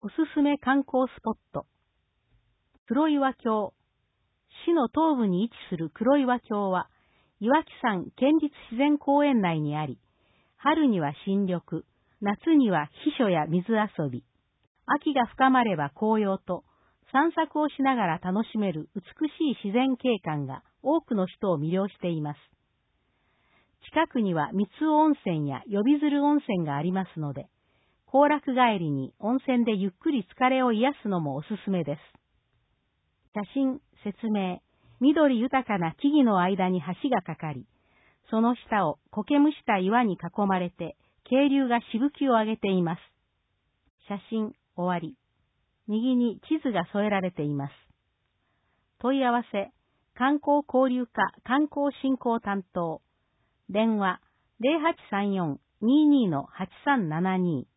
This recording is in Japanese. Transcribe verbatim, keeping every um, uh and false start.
おすすめ観光スポット。黒岩峡。市の東部に位置する黒岩峡は、岩木山県立自然公園内にあり、春には新緑、夏には避暑や水遊び、秋が深まれば紅葉と、散策をしながら楽しめる美しい自然景観が多くの人を魅了しています。近くには三尾温泉や呼び鶴温泉がありますので、行楽帰りに温泉でゆっくり疲れを癒すのもおすすめです。写真、説明、緑豊かな木々の間に橋がかかり、その下を苔むした岩に囲まれて、渓流がしぶきを上げています。写真、終わり。右に地図が添えられています。問い合わせ、観光交流課観光振興担当。電話、ゼロはちさんよん にーにー はちさんななにー。